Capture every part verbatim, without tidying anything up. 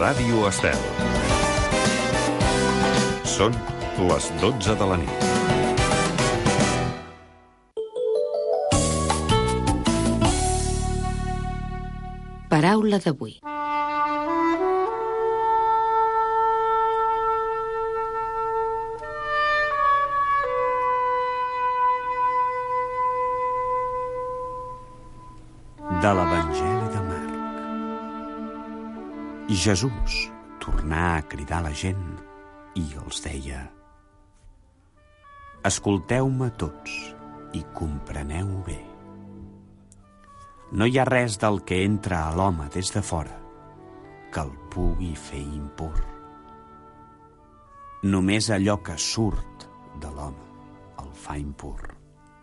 Ràdio Estel. Són les dotze de la nit. Paraula d'avui. De l'Evangeli de Marc. I Jesús tornà a cridar la gent i els deia: escolteu-me tots i compreneu bé. No hi ha res del que entra a l'home des de fora que el pugui fer impur. Només allò que surt de l'home el fa impur.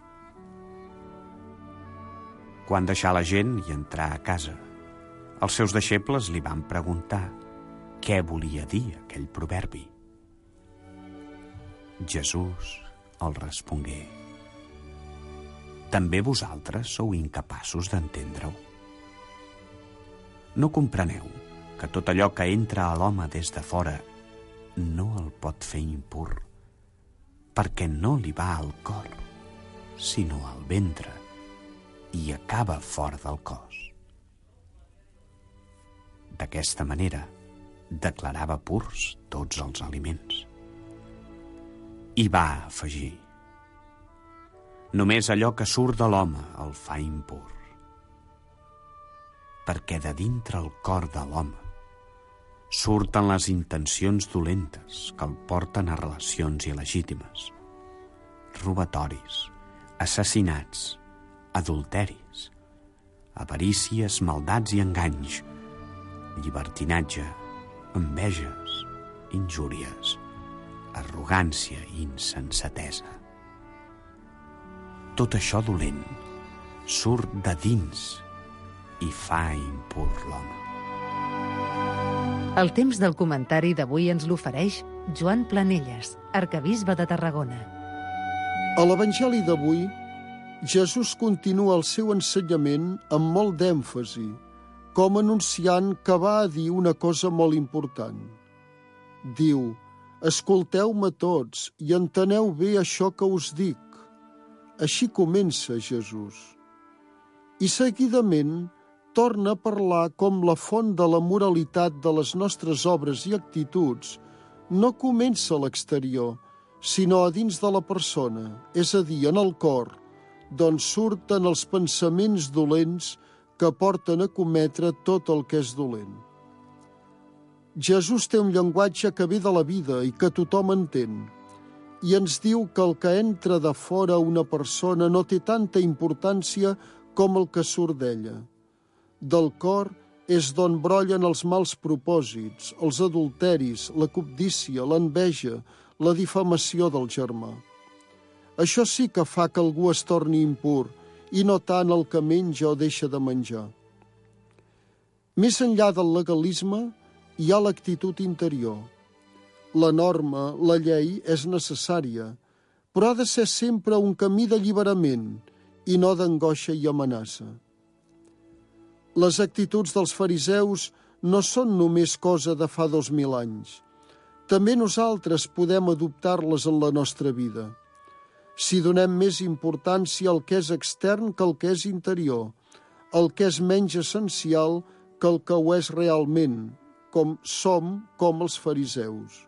Quan deixà la gent i entrà a casa, els seus deixebles li van preguntar què volia dir aquell proverbi. Jesús els respongué: també vosaltres sou incapaços d'entendre-ho? No compreneu que tot allò que entra a l'home des de fora no el pot fer impur, perquè no li va al cor, sinó al ventre, i acaba fora del cos. D'aquesta manera, declarava purs tots els aliments. I va afegir: només allò que surt de l'home el fa impur, perquè de dintre el cor de l'home surten les intencions dolentes que el porten a relacions il·legítimes, robatoris, assassinats, adulteris, avarícies, maldats i enganys, llibertinatge, enveges, injúries, arrogància i insensatesa. Tot això dolent surt de dins i fa impur l'home. El temps del comentari d'avui ens l'ofereix Joan Planelles, arquebisbe de Tarragona. A l'Evangeli d'avui, Jesús continua el seu ensenyament amb molt d'èmfasi, com anunciant que va a dir una cosa molt important. Diu: escolteu-me tots i enteneu bé això que us dic. Així comença Jesús. I seguidament torna a parlar com la font de la moralitat de les nostres obres i actituds no comença a l'exterior, sinó a dins de la persona, és a dir, en el cor, d'on surten els pensaments dolents que porten a cometre tot el que és dolent. Jesús té un llenguatge que ve de la vida i que tothom entén, i ens diu que el que entra de fora una persona no té tanta importància com el que surt d'ella. Del cor és d'on brollen els mals propòsits, els adulteris, la cobdícia, l'enveja, la difamació del germà. Això sí que fa que algú es torni impur, i no tant el que menja o deixa de menjar. Més enllà del legalisme, hi ha l'actitud interior. La norma, la llei, és necessària, però ha de ser sempre un camí d'alliberament i no d'angoixa i amenaça. Les actituds dels fariseus no són només cosa de fa dos mil anys. També nosaltres podem adoptar-les en la nostra vida. Si donem més importància al que és extern que al que és interior, el que és menys essencial que el que ho és realment, com som com els fariseus.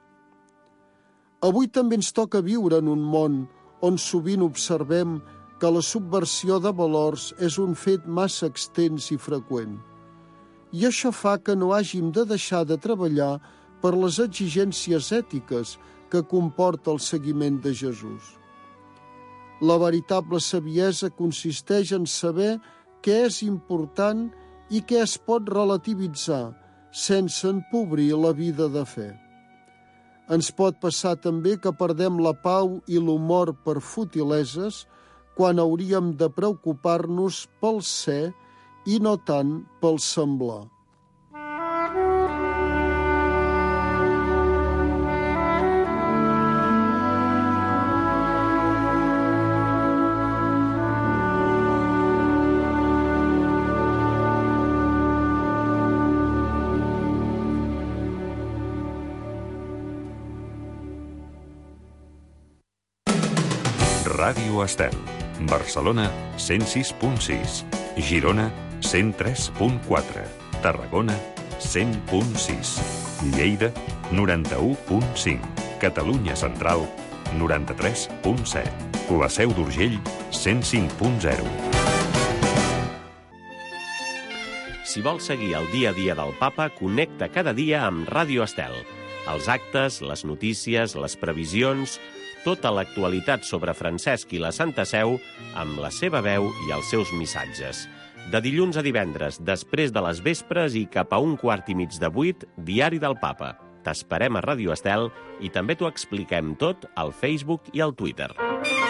Avui també ens toca viure en un món on sovint observem que la subversió de valors és un fet massa extens i freqüent. I això fa que no hàgim de deixar de treballar per les exigències ètiques que comporta el seguiment de Jesús. La veritable saviesa consisteix en saber què és important i què es pot relativitzar sense empobrir la vida de fe. Ens pot passar també que perdem la pau i l'humor per futileses quan hauríem de preocupar-nos pel ser i no tant pel semblar. Ràdio Estel. Barcelona, cent sis punt sis. Girona, cent tres punt quatre. Tarragona, cent punt sis. Lleida, noranta-u punt cinc. Catalunya Central, noranta-tres punt set. La Seu d'Urgell, cent cinc punt zero. Si vols seguir el dia a dia del Papa, connecta cada dia amb Ràdio Estel. Els actes, les notícies, les previsions, tota l'actualitat sobre Francesc i la Santa Seu amb la seva veu i els seus missatges. De dilluns a divendres, després de les vespres i cap a un quart i mig de vuit, Diari del Papa. T'esperem a Ràdio Estel i també t'ho expliquem tot al Facebook i al Twitter.